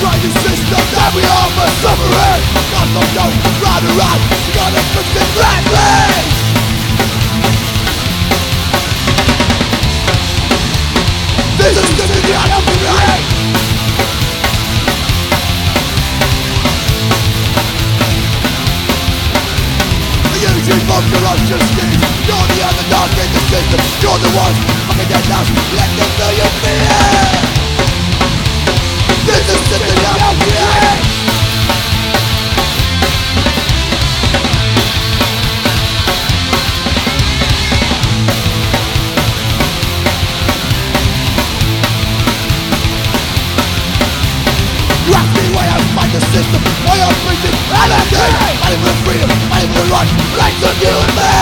fight the system that we all must suffer in. Not so young, round and round, we gotta fix it gladly. This is the unhealthy right. Using both corruption schemes. You're the underdog in the system. You're the ones fucking dead now. Let them know your fear. This is the unhealthy right. You ask me why I fight the system, why I'm preaching anarchy. Fighting for freedom, fighting for right, rights of human.